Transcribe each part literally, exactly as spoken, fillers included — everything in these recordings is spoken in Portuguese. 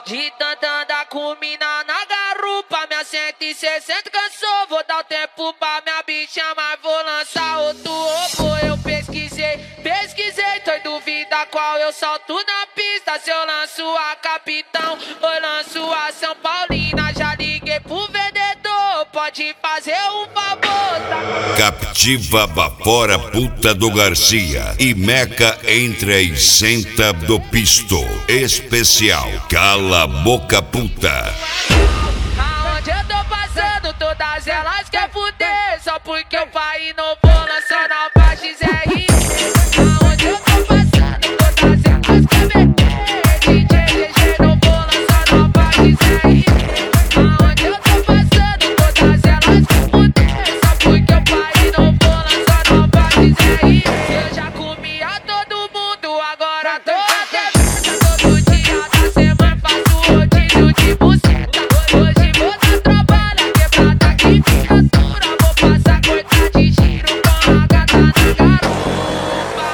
De tanto andar com mina na garupa, minha cento e sessenta cansou. Vou dar o tempo pra minha bicha, mas vou lançar outro robô. Eu pesquisei, pesquisei, tô em dúvida qual eu salto na pista. Se eu lanço a Capitão ou eu lanço a São Paulina. Já liguei pro vendedor, pode fazer um favor, tá? Captiva Bafora Puta do Garcia e Meca entre a isenta do pisto. Especial Cala a Boca Puta. Aonde eu tô passando, todas elas quer fuder. Só porque eu pai não vou lançando a baixa R. Aonde eu tô passando, todas elas quer meter. D J G G não vou lançando a baixa R. Aonde eu tô passando, todas elas quer fuder. Só porque eu pai não vou lançando a baixa R. Eu já comi a todo mundo, agora tô até todo dia da semana faço rodízio de buceta. Hoje vou dar trabalho, quebrada que viatura. Vou passar cortar de giro com a gata na garupa.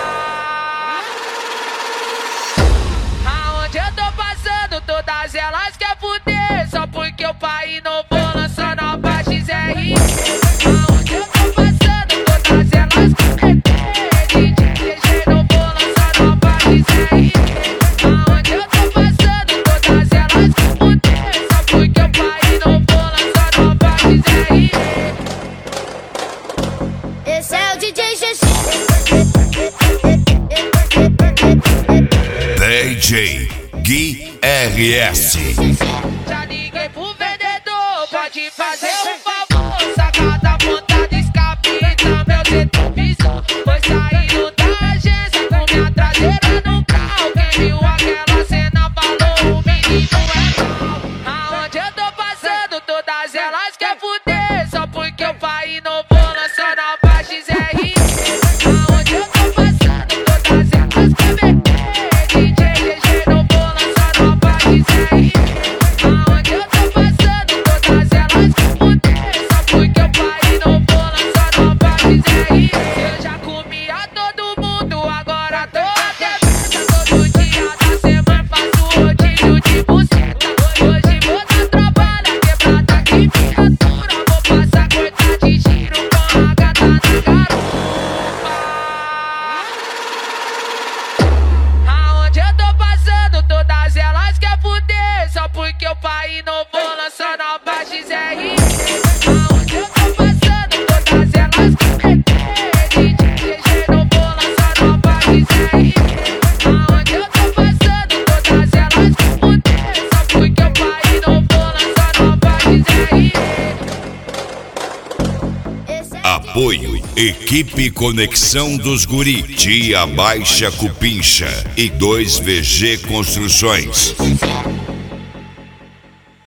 Aonde eu tô passando, todas elas quer fuder. Só porque o pai não vou lançando a baixa R. Aonde eu tô passando, todas elas quer meter. D J G G não vou lançando a baixa R. Aonde eu tô passando, todas elas quer fuder. Só porque o pai não vou lançando a baixa R. Esse é o D J G G. D J Gui R S. Já liguei pro vendedor, pode fazer um favor. Saca da ponta do escape, tá meu retrovisor. Foi saindo da agência com minha traseira no carro. Quem viu aquela cena falou, o menino é mal. Aonde eu tô passando, todas elas quer fuder. Só porque o pai não vou lançando a baixa R. Aonde eu tô passando, todas elas quer meter. D J G G não vou lançando a baixa R. Aonde eu tô passando, todas elas quer fuder. Só porque o pai não vou lançando a baixa R. Eu já comi a todo mundo, agora tô até besta. Todo dia da semana faço rodízio de buceta. Hoje vou dar trabalho, quebrada que viatura. Vou passar cortar de giro com a gata na garupa. Aonde eu tô passando, todas elas quer fuder. Só porque o pai não vou lançando a baixa R. Aonde eu tô passando, todas elas quer meter. D J G G não vou lançando a baixa R. Aonde eu tô passando, todas elas quer fuder. Só porque o pai não vou lançando a baixa R. Esse é o Apoio Equipe Conexão dos Guri, Tia Baixa Cupincha e dois V G Construções.